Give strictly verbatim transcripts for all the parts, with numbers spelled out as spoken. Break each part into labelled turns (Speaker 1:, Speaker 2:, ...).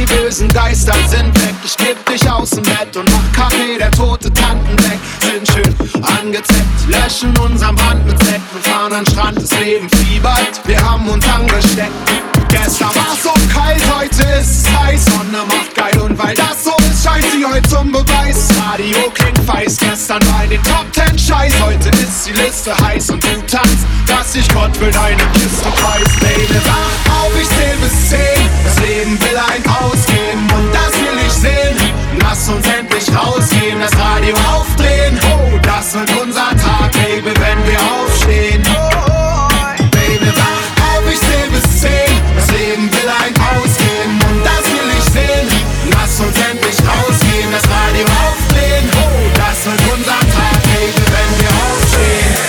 Speaker 1: bösen Geister sind weg. Ich kipp dich aus dem Bett und mach Kaffee, der tote Tanten weg. Sind schön angezeckt, löschen unseren Brand mit Sekt und fahren an den Strand, das Leben fiebert, wir haben uns angesteckt. Gestern war's so kalt, heute ist es heiß, Sonne macht geil und weil das so ist, scheint sie heute zum Beweis. Radio klingt weiß, gestern war in den Top Ten Scheiß, heute ist die Liste heiß und du tanzt, dass ich Gott will deine Kiste preis. Baby, wach auf, ich zähl bis zehn, das Leben will ein ausgeben und das will ich sehen. Lass uns endlich rausgehen, das Radio aufdrehen, oh, das wird unser Tag, Baby, wenn wir aufstehen. Baby, wach auf, ich zähl bis zehn, das Leben will ein ausgeben und das will ich sehen. Lass uns endlich rausgehen, das Radio aufdrehen, oh, das wird unser Tag, Baby, wenn wir aufstehen.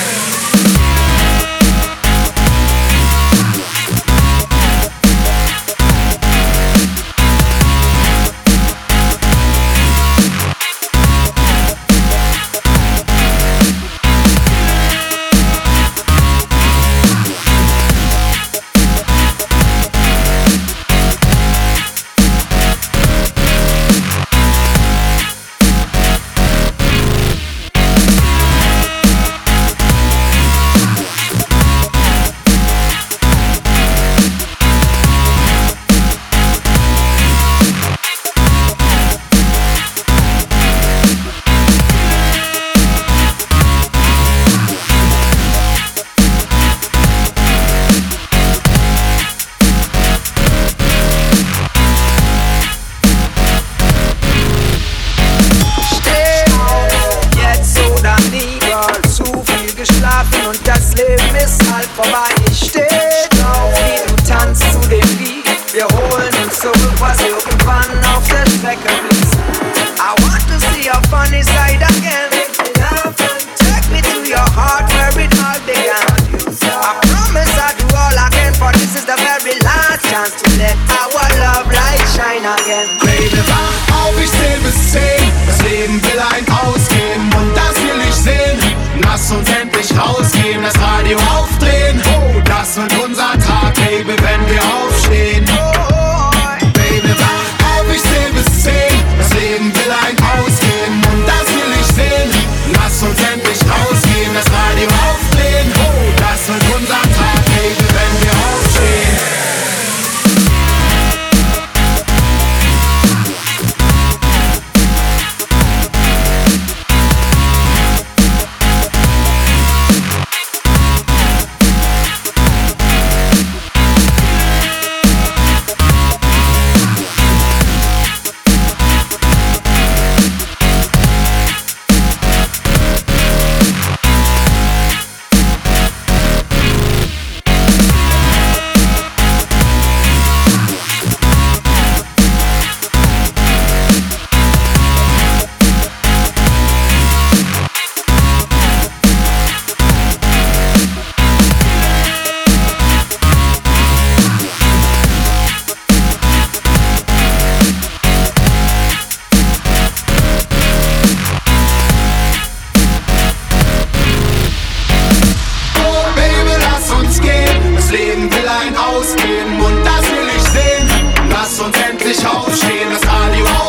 Speaker 2: Und das Leben ist halb vorbei. Ich steh drauf, wie du tanzt zu dem Lied. Wir holen uns zurück, was irgendwann auf der Strecke blieb. I want to see your funny side again. Take me to your heart where it all began. I promise I'll do all I can, for this is the very last chance to let our love light shine again.
Speaker 1: Baby, wach auf, ich zähl bis zehn, das Leben will ein ausgeben und das will ich sehen. Lass uns endlich rausgehen, das Radio aufdrehen, oh, das wird unser Tag, Baby, wenn wir aufstehen. Baby, wach auf, ich zähl bis zehn, das Leben will ein ausgeben und das will ich sehen. Lass uns endlich rausgehen, das Radio aufdrehen, oh, das wird unser Tag, Baby, wenn wir aufstehen. Ausgehen und das will ich sehen. Lass uns endlich aufstehen, das Radio auf.